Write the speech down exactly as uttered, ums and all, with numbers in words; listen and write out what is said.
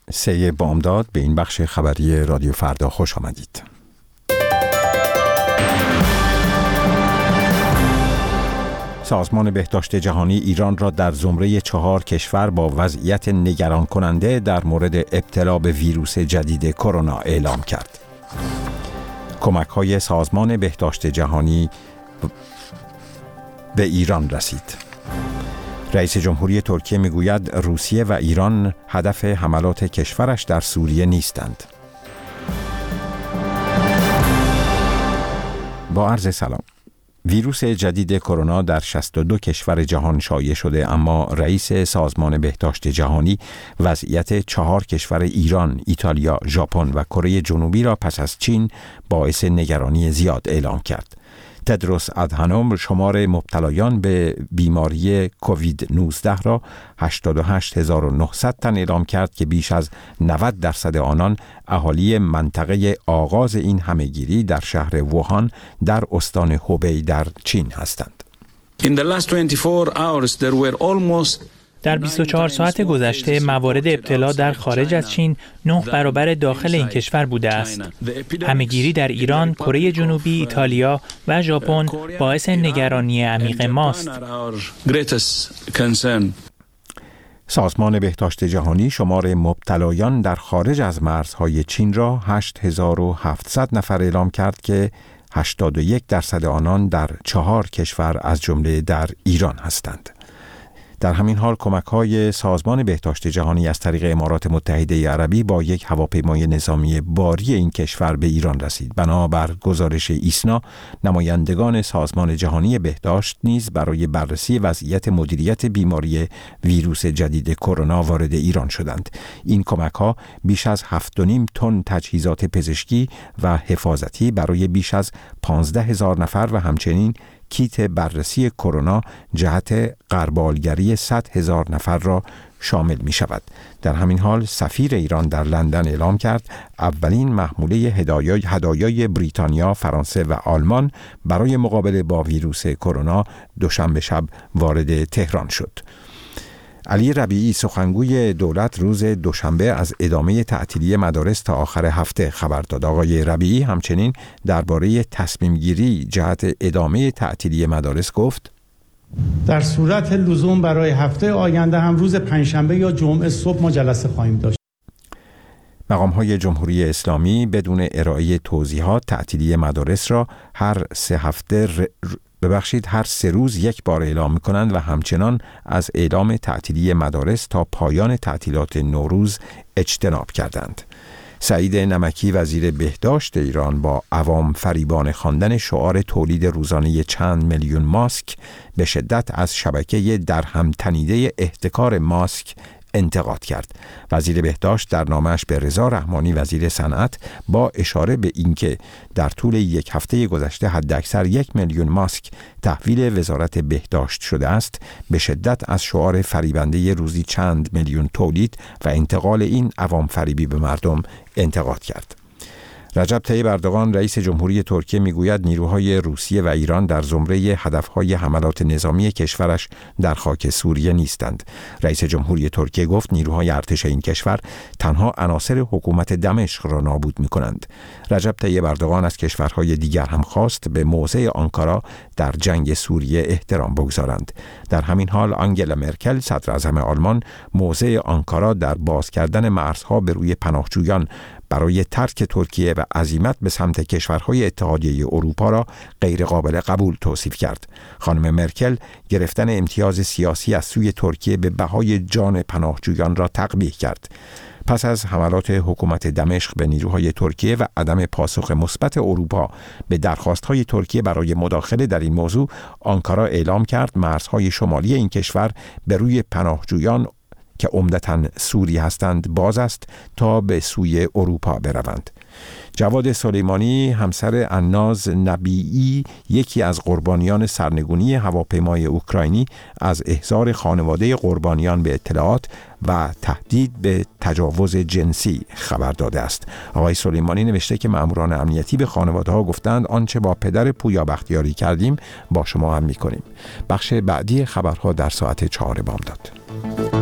سه بامداد. به این بخش خبری رادیو فردا خوش آمدید. سازمان بهداشت جهانی ایران را در زمره چهار کشور با وضعیت نگران کننده در مورد ابتلا به ویروس جدید کرونا اعلام کرد. کمک‌های سازمان بهداشت جهانی به ایران رسید. رئیس جمهوری ترکیه میگوید روسیه و ایران هدف حملات کشورش در سوریه نیستند. با عرض سلام. ویروس جدید کرونا در شصت و دو کشور جهان شایع شده، اما رئیس سازمان بهداشت جهانی وضعیت چهار کشور ایران، ایتالیا، ژاپن و کره جنوبی را پس از چین باعث نگرانی زیاد اعلام کرد. تدروس ادهانوم شمار مبتلایان به بیماری کووید نوزده را هشتاد و هشت هزار و نهصد تن اعلام کرد که بیش از نود درصد آنان اهالی منطقه آغاز این همهگیری در شهر ووهان در استان هوبی در چین هستند. In the last twenty-four hours there were almost در بیست و چهار ساعت گذشته موارد ابتلا در خارج از چین نه برابر داخل این کشور بوده است. همهگیری در ایران، کره جنوبی، ایتالیا و ژاپن باعث نگرانی عمیق ماست. سازمان بهداشت جهانی شمار مبتلایان در خارج از مرزهای چین را هشت هزار و هفتصد نفر اعلام کرد که هشتاد و یک درصد آنان در چهار کشور از جمله در ایران هستند. در همین حال کمک‌های سازمان بهداشت جهانی از طریق امارات متحده عربی با یک هواپیمای نظامی باری این کشور به ایران رسید. بنابر گزارش ایسنا، نمایندگان سازمان جهانی بهداشت نیز برای بررسی وضعیت مدیریت بیماری ویروس جدید کرونا وارد ایران شدند. این کمک‌ها بیش از هفت و نیم تن تجهیزات پزشکی و حفاظتی برای بیش از پانزده هزار نفر و همچنین کیت بررسی کرونا جهت غربالگری صد هزار نفر را شامل می شود. در همین حال سفیر ایران در لندن اعلام کرد اولین محموله هدایای هدایای بریتانیا، فرانسه و آلمان برای مقابله با ویروس کرونا دوشنبه شب وارد تهران شد. علی ربیعی سخنگوی دولت روز دوشنبه از ادامه تعطیلی مدارس تا آخر هفته خبر داد. آقای ربیعی همچنین درباره تصمیم گیری جهت ادامه تعطیلی مدارس گفت: در صورت لزوم برای هفته آینده هم روز پنجشنبه یا جمعه صبح ما جلسه خواهیم داشت. مقام‌های جمهوری اسلامی بدون ارائه توضیحات تعطیلی مدارس را هر سه هفته ر... ببخشید هر سه روز یک بار اعلام می‌کنند و همچنان از اعلام تعطیلی مدارس تا پایان تعطیلات نوروز اجتناب کردند. سعید نمکی وزیر بهداشت ایران با عوام فریبانه خواندن شعار تولید روزانه چند میلیون ماسک به شدت از شبکه درهم تنیده احتکار ماسک انتقاد کرد. وزیر بهداشت در نامه‌اش به رضا رحمانی وزیر صنعت با اشاره به اینکه در طول یک هفته گذشته حداکثر یک میلیون ماسک تحویل وزارت بهداشت شده است، به شدت از شعار فریبنده روزی چند میلیون تولید و انتقال این عوام فریبی به مردم انتقاد کرد. رجب طیب اردوغان رئیس جمهوری ترکیه میگوید نیروهای روسیه و ایران در زمره هدفهای حملات نظامی کشورش در خاک سوریه نیستند. رئیس جمهوری ترکیه گفت نیروهای ارتش این کشور تنها عناصر حکومت دمشق را نابود می‌کنند. رجب طیب اردوغان از کشورهای دیگر هم خواست به موضع آنکارا در جنگ سوریه احترام بگذارند. در همین حال آنگلا مرکل صدر اعظم آلمان موضع آنکارا در باز کردن مرزها به روی پناهجویان برای ترک ترکیه و عزیمت به سمت کشورهای اتحادیه اروپا را غیر قابل قبول توصیف کرد. خانم مرکل گرفتن امتیاز سیاسی از سوی ترکیه به بهای جان پناهجویان را تقبیح کرد. پس از حملات حکومت دمشق به نیروهای ترکیه و عدم پاسخ مثبت اروپا به درخواست‌های ترکیه برای مداخله در این موضوع، آنکارا اعلام کرد مرزهای شمالی این کشور به روی پناهجویان که عمدتاً سوری هستند باز است تا به سوی اروپا بروند. جواد سلیمانی همسر عناز نبیعی یکی از قربانیان سرنگونی هواپیمای اوکراینی از احضار خانواده قربانیان به اطلاعات و تهدید به تجاوز جنسی خبر داده است. آقای سلیمانی نوشته که ماموران امنیتی به خانواده‌ها گفتند آنچه با پدر پویا بختیاری کردیم با شما هم می‌کنیم. بخش بعدی خبرها در ساعت چهار بامداد.